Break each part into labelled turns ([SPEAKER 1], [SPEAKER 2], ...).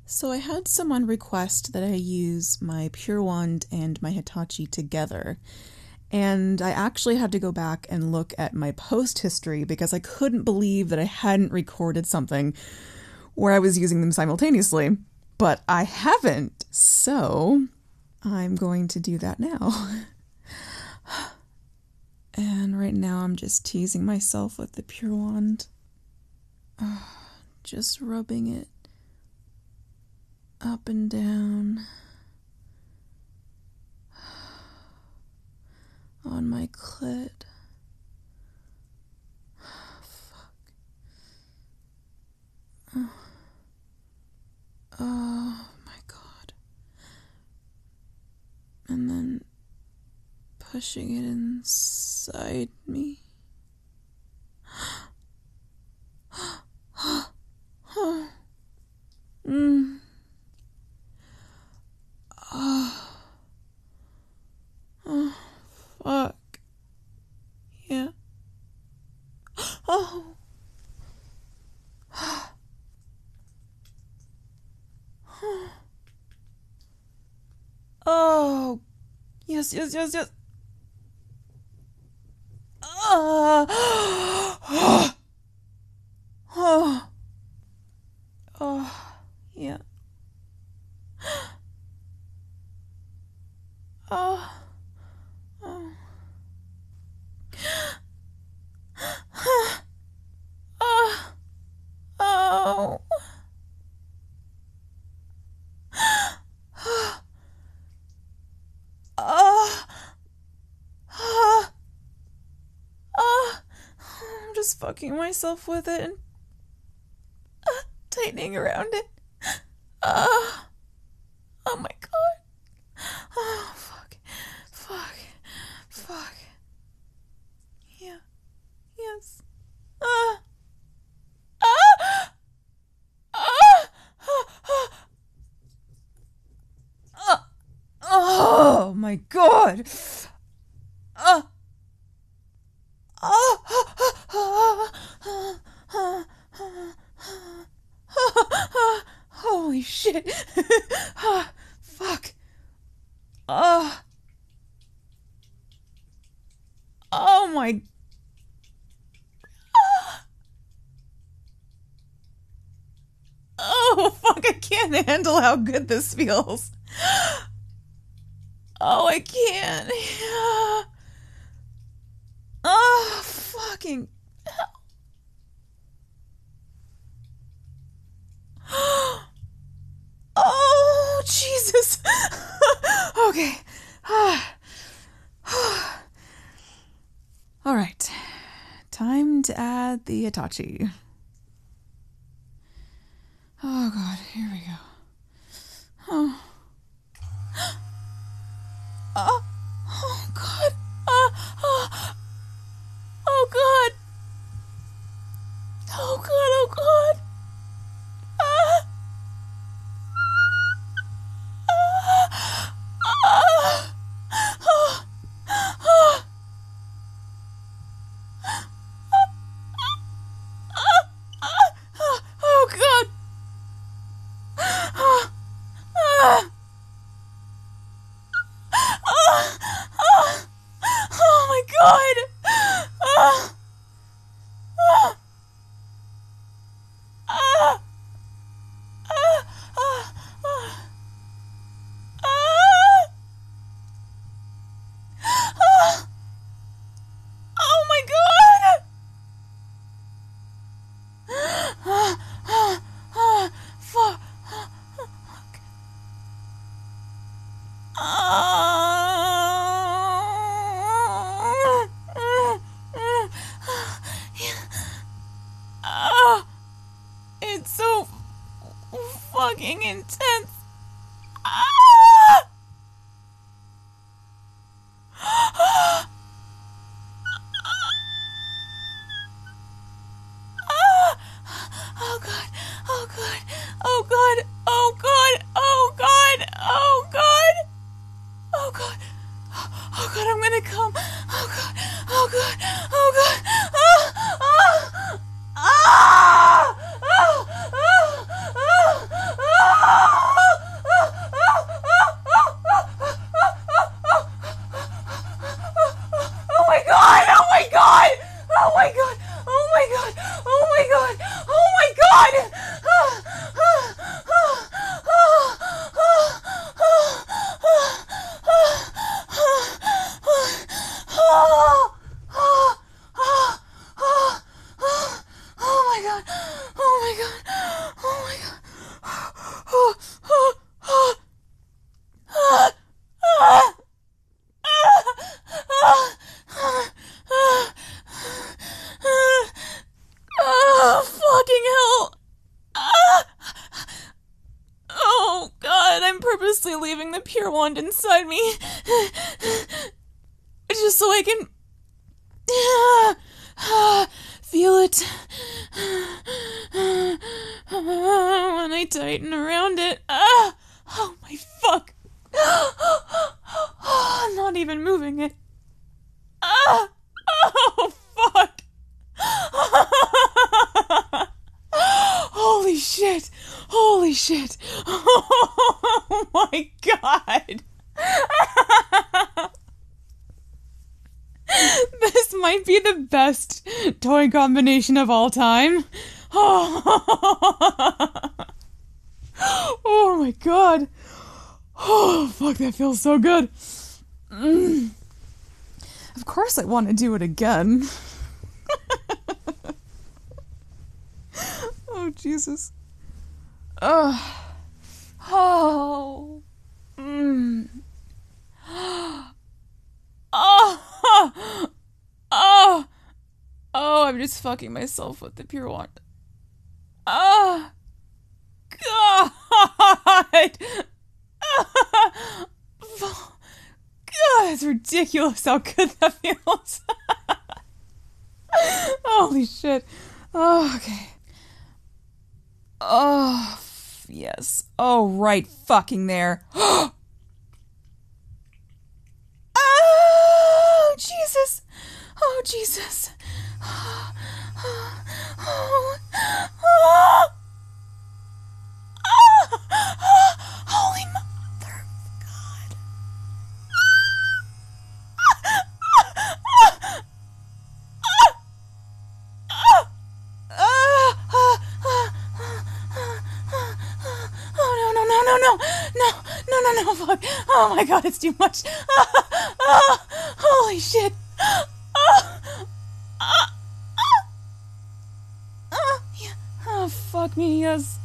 [SPEAKER 1] So I had someone request that I use my Pure Wand and my Hitachi together. And I actually had to go back and look at my post history because I couldn't believe that I hadn't recorded something where I was using them simultaneously. But I haven't, so I'm going to do that now. And right now I'm just teasing myself with the Pure Wand. Just rubbing it up and down on my clit. Fuck. Oh my god. And then pushing it inside me. Oh, fuck. Yeah. Oh. Oh. Yes, yes, yes, yes. Oh. Oh. Oh. Yeah. Oh. Oh. Oh. Oh. I'm just fucking myself with it and tightening around it. Oh my god. Oh, fuck. Fuck. Fuck. Yeah. Yes. Oh my god. Holy shit. Fuck. Oh my. Oh fuck, I can't handle how good this feels. Oh, I can't. Oh, fucking hell. Oh, Jesus. Okay. All right. Time to add the Hitachi. Oh, God. Here we go. Oh. Oh, God. Oh, God. Oh, God. Oh, God. Oh, God. Oh, my God. Oh, my God. Fuck. It's so fucking intense. Oh god, oh god, oh god, oh god, oh god, oh god, oh god, oh god, I'm gonna come. Oh god, oh god, oh god, ah, ah, ah, ah, ah, ah, ah. I'm purposely leaving the Pure Wand inside me. Just so I can feel it when I tighten around it. Oh my fuck. I'm not even moving it. Oh fuck. Holy shit. Holy shit. Oh my god. This might be the best toy combination of all time. Oh my god. Oh, fuck, that feels so good. Of course I want to do it again. Oh, Jesus. Oh. Oh. Oh. Oh. Oh, I'm just fucking myself with the Pure Wand. Oh. God. God, it's ridiculous how good that feels. Holy shit. Oh, okay. Oh, yes. Oh, right fucking there. Oh, Jesus. Oh, Jesus. Oh, oh, oh, oh. Holy mother of God. Oh, no, fuck. Oh my god, it's too much. Holy shit. Yeah. Oh, fuck me, yes.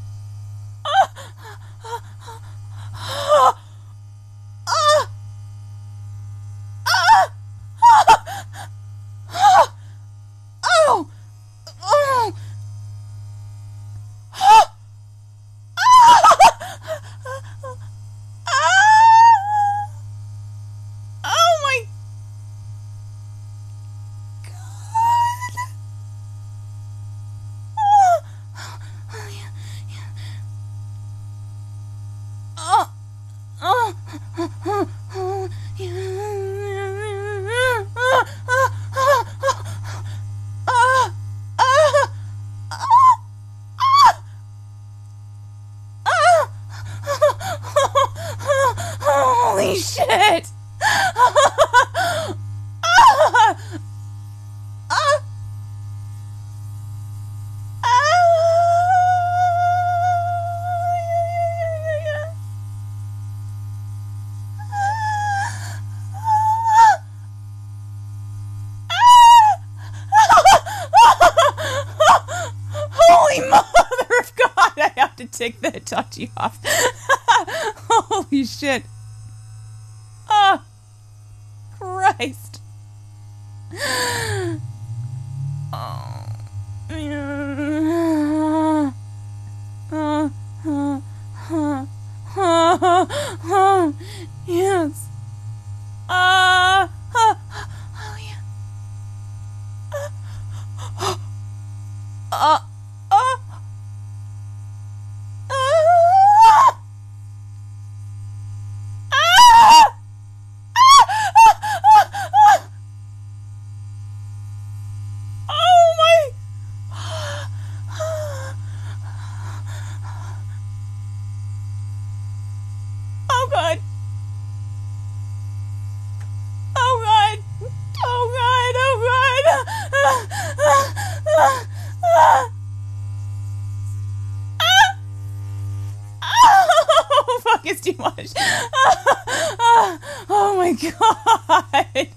[SPEAKER 1] Holy shit! Holy mother of God! I have to take the Hitachi off. Holy shit. Ah, Christ. Oh. Yes. Oh, yeah. Oh god. Oh god. Oh god. Oh fuck, it's too much. Oh my god.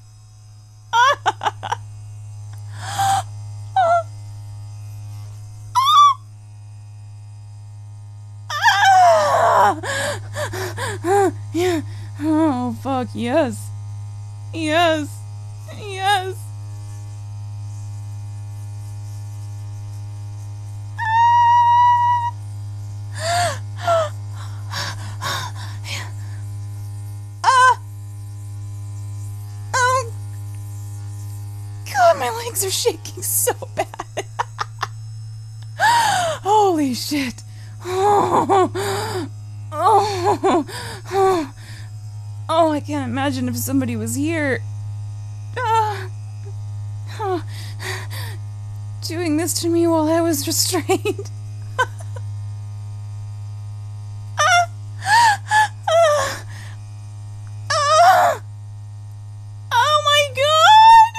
[SPEAKER 1] Yeah. Oh fuck, yes. Yes. Yes. legs are shaking so bad. Holy shit. Oh, I can't imagine if somebody was here. Doing this to me while I was restrained. Oh my god!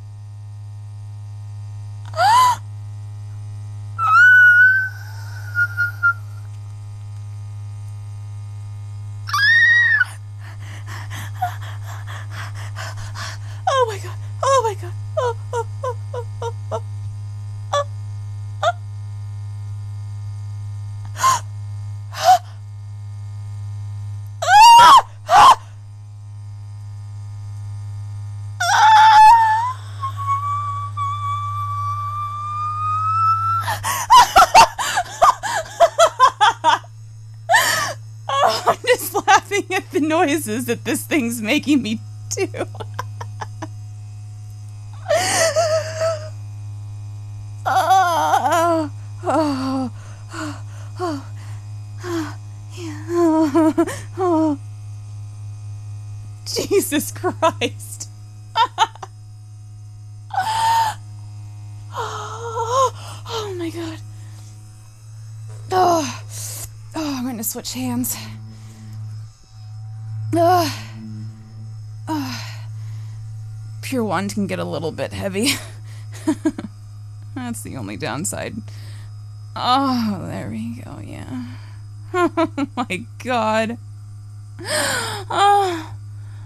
[SPEAKER 1] Oh my god! Oh my god! Oh, oh, oh, oh, oh, oh. I'm just laughing at the noises that this thing's making me do. Jesus Christ. Oh my god. Oh, I'm going to switch hands. Pure Wand can get a little bit heavy. That's the only downside. Oh, there we go, yeah. Oh my god. Oh.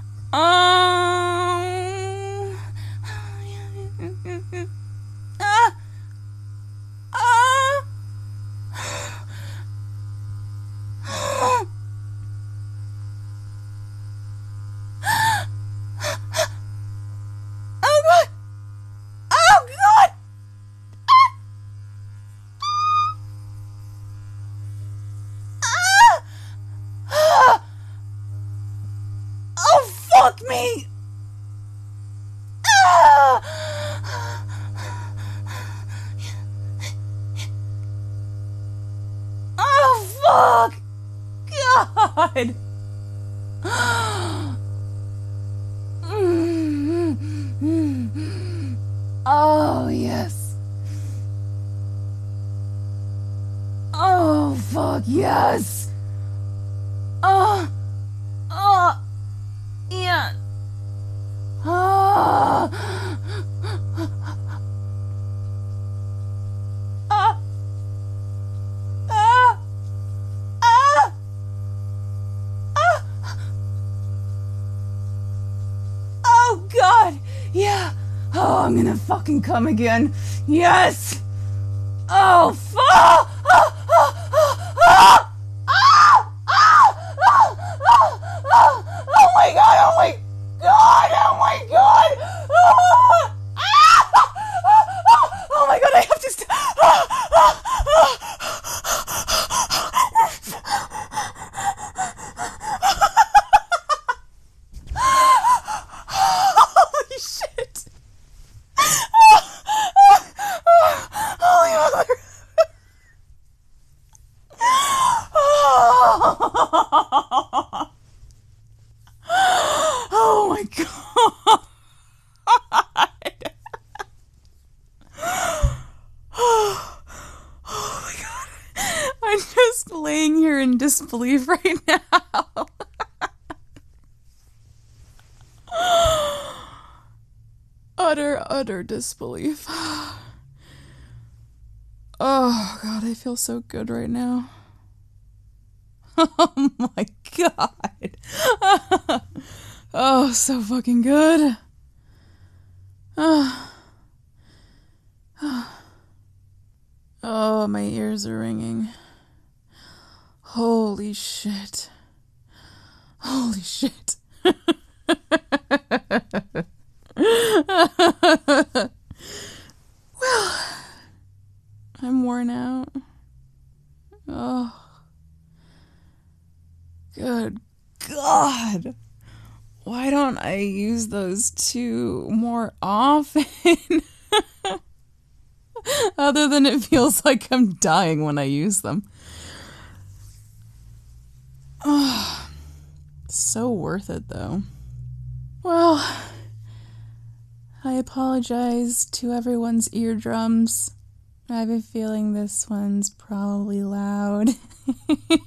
[SPEAKER 1] Fuck me! Oh, fuck! God! Oh, yes. Oh, fuck, yes! Yeah. Oh, God! Yeah! Oh, I'm gonna fucking come again. Yes! Oh, fuck! Oh my god! Oh my god! Oh my god! Oh my god! I have to stop! Holy shit! Holy mother! Oh my god! Oh my god! I'm just laying here in disbelief right now. Utter disbelief. Oh god, I feel so good right now. Oh my god. Oh, so fucking good. Oh, my ears are ringing. Holy shit. Holy shit. Well, I'm worn out. Oh. Good God. Why don't I use those two more often? Other than it feels like I'm dying when I use them. Oh, so worth it, though. Well, I apologize to everyone's eardrums. I have a feeling this one's probably loud.